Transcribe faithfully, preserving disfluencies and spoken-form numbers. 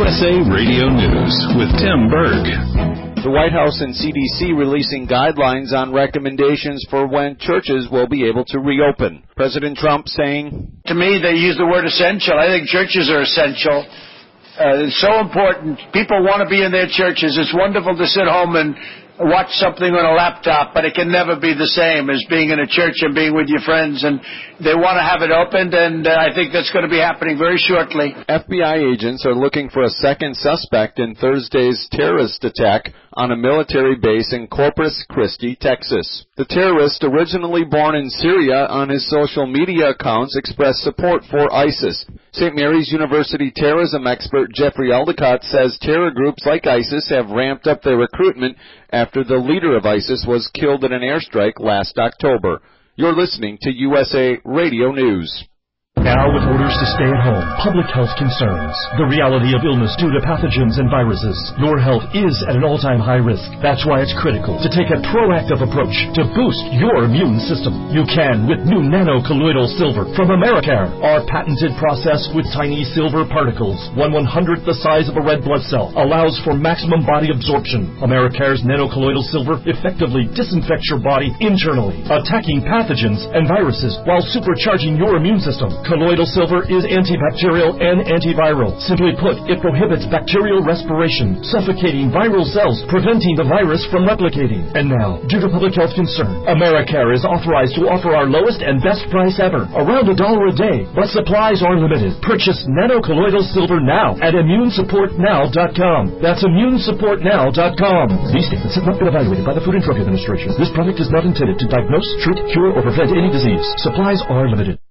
S A Radio News with Tim Berg. The White House and C D C releasing guidelines on recommendations for when churches will be able to reopen. President Trump saying, to me, they use the word essential. I think churches are essential. Uh, it's so important. People want to be in their churches. It's wonderful to sit home and watch something on a laptop, but it can never be the same as being in a church and being with your friends. And they want to have it opened, and uh, I think that's going to be happening very shortly. F B I agents are looking for a second suspect in Thursday's terrorist attack on a military base in Corpus Christi, Texas. The terrorist, originally born in Syria, on his social media accounts expressed support for ISIS. Saint Mary's University terrorism expert Jeffrey Eldicott says terror groups like ISIS have ramped up their recruitment after the leader of ISIS was killed in an airstrike last October. You're listening to U S A Radio News. Now with orders to stay at home, public health concerns, the reality of illness due to pathogens and viruses. Your health is at an all-time high risk. That's why it's critical to take a proactive approach to boost your immune system. You can with new nano-colloidal silver from Americare. Our patented process with tiny silver particles, one one-hundredth the size of a red blood cell, allows for maximum body absorption. Americare's nano-colloidal silver effectively disinfects your body internally, attacking pathogens and viruses while supercharging your immune system. Colloidal silver is antibacterial and antiviral. Simply put, it prohibits bacterial respiration, suffocating viral cells, preventing the virus from replicating. And now, due to public health concern, Americare is authorized to offer our lowest and best price ever, around a dollar a day. But supplies are limited. Purchase nano-colloidal silver now at immune support now dot com. That's immune support now dot com. These statements have not been evaluated by the Food and Drug Administration. This product is not intended to diagnose, treat, cure, or prevent any disease. Supplies are limited.